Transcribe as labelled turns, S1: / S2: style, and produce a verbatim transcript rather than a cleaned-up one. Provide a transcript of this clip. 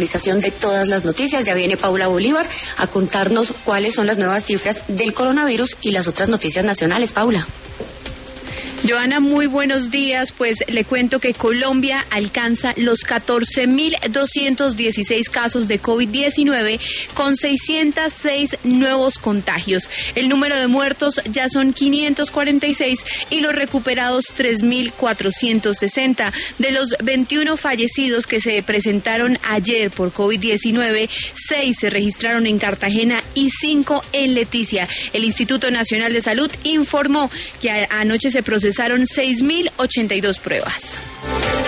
S1: actualización de todas las noticias. Ya viene Paula Bolívar a contarnos cuáles son las nuevas cifras del coronavirus y las otras noticias nacionales. Paula.
S2: Joana, muy buenos días. Pues le cuento que Colombia alcanza los catorce mil doscientos dieciséis casos de COVID diecinueve con seiscientos seis nuevos contagios. El número de muertos ya son quinientos cuarenta y seis y los recuperados tres mil cuatrocientos sesenta. De los veintiuno fallecidos que se presentaron ayer por COVID diecinueve, seis se registraron en Cartagena y cinco en Leticia. El Instituto Nacional de Salud informó que anoche se procesaron seis mil ochenta y dos pruebas.